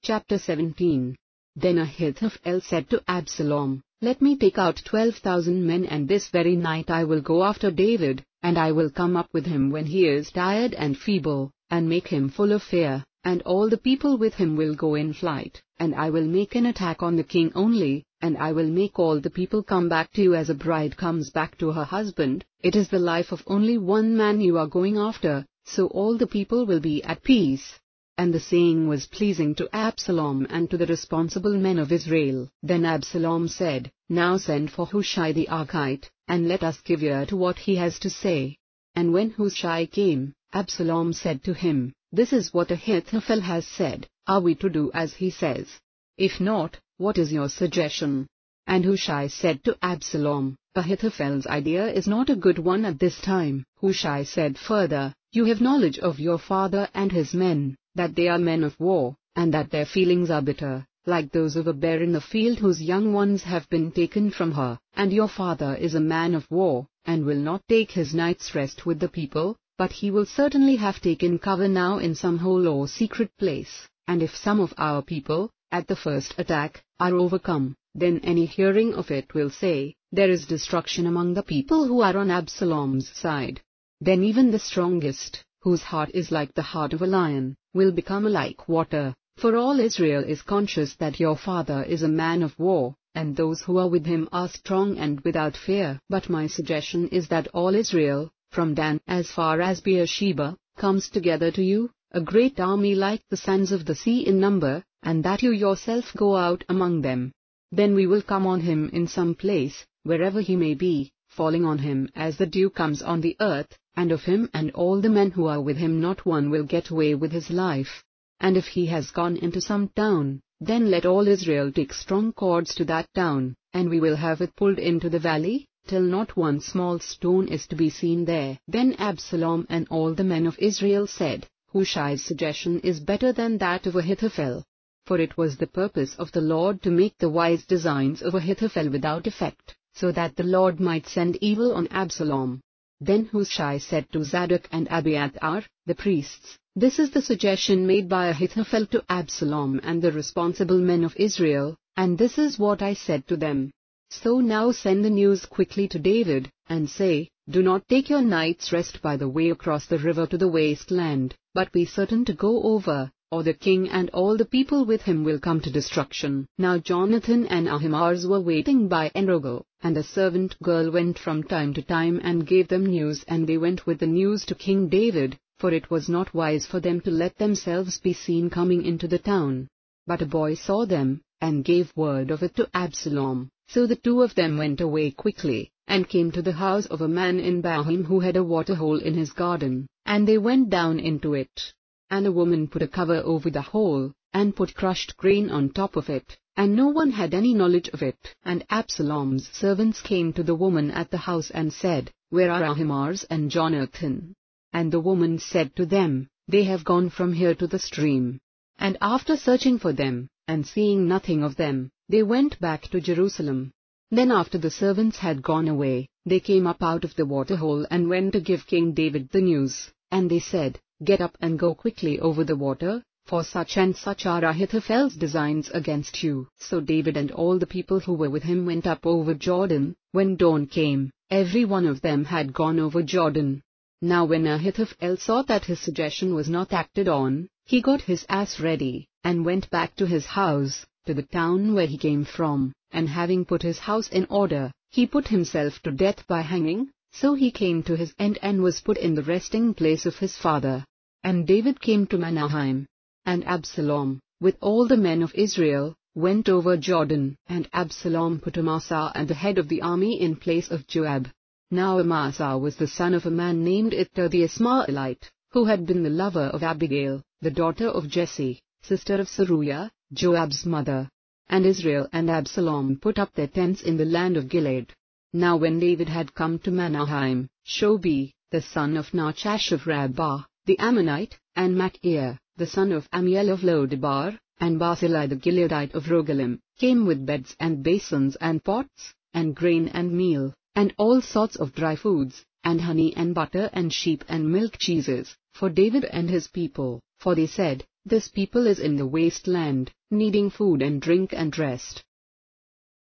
Chapter 17. Then Ahithophel said to Absalom, "Let me take out 12,000 men, and this very night I will go after David, and I will come up with him when he is tired and feeble, and make him full of fear, and all the people with him will go in flight, and I will make an attack on the king only, and I will make all the people come back to you as a bride comes back to her husband. It is the life of only one man you are going after, so all the people will be at peace." And the saying was pleasing to Absalom and to the responsible men of Israel. Then Absalom said, "Now send for Hushai the Archite, and let us give ear to what he has to say." And when Hushai came, Absalom said to him, "This is what Ahithophel has said. Are we to do as he says? If not, what is your suggestion?" And Hushai said to Absalom, "Ahithophel's idea is not a good one at this time." Hushai said further, "You have knowledge of your father and his men, that they are men of war, and that their feelings are bitter, like those of a bear in the field whose young ones have been taken from her. And your father is a man of war, and will not take his night's rest with the people, but he will certainly have taken cover now in some hole or secret place. And if some of our people, at the first attack, are overcome, then any hearing of it will say, 'There is destruction among the people who are on Absalom's side.' Then even the strongest, whose heart is like the heart of a lion, will become like water, for all Israel is conscious that your father is a man of war, and those who are with him are strong and without fear. But my suggestion is that all Israel, from Dan as far as Beersheba, comes together to you, a great army like the sands of the sea in number, and that you yourself go out among them. Then we will come on him in some place, wherever he may be, falling on him as the dew comes on the earth, and of him and all the men who are with him not one will get away with his life. And if he has gone into some town, then let all Israel take strong cords to that town, and we will have it pulled into the valley, till not one small stone is to be seen there." Then Absalom and all the men of Israel said, "Hushai's suggestion is better than that of Ahithophel." For it was the purpose of the Lord to make the wise designs of Ahithophel without effect, so that the Lord might send evil on Absalom. Then Hushai said to Zadok and Abiathar, the priests, "This is the suggestion made by Ahithophel to Absalom and the responsible men of Israel, and this is what I said to them. So now send the news quickly to David, and say, 'Do not take your night's rest by the way across the river to the wasteland, but be certain to go over, or the king and all the people with him will come to destruction.'" Now Jonathan and Ahimaaz were waiting by Enrogel, and a servant girl went from time to time and gave them news, and they went with the news to King David, for it was not wise for them to let themselves be seen coming into the town. But a boy saw them, and gave word of it to Absalom. So the two of them went away quickly, and came to the house of a man in Bahim who had a water-hole in his garden, and they went down into it. And a woman put a cover over the hole, and put crushed grain on top of it, and no one had any knowledge of it. And Absalom's servants came to the woman at the house and said, "Where are Ahimaaz and Jonathan?" And the woman said to them, "They have gone from here to the stream." And after searching for them, and seeing nothing of them, they went back to Jerusalem. Then after the servants had gone away, they came up out of the water-hole and went to give King David the news. And they said, "Get up and go quickly over the water, for such and such are Ahithophel's designs against you." So David and all the people who were with him went up over Jordan. When dawn came, every one of them had gone over Jordan. Now when Ahithophel saw that his suggestion was not acted on, he got his ass ready, and went back to his house, to the town where he came from, and having put his house in order, he put himself to death by hanging. So he came to his end and was put in the resting place of his father. And David came to Mahanaim. And Absalom, with all the men of Israel, went over Jordan. And Absalom put Amasa at the head of the army in place of Joab. Now Amasa was the son of a man named Ittai the Ismaelite, who had been the lover of Abigail, the daughter of Jesse, sister of Zeruiah, Joab's mother. And Israel and Absalom put up their tents in the land of Gilead. Now when David had come to Mahanaim, Shobi, the son of Nachash of Rabbah, the Ammonite, and Machir, the son of Amiel of Lodebar, and Barzillai the Gileadite of Rogelim, came with beds and basins and pots, and grain and meal, and all sorts of dry foods, and honey and butter and sheep and milk cheeses, for David and his people. For they said, This people is in the wasteland, needing food and drink and rest.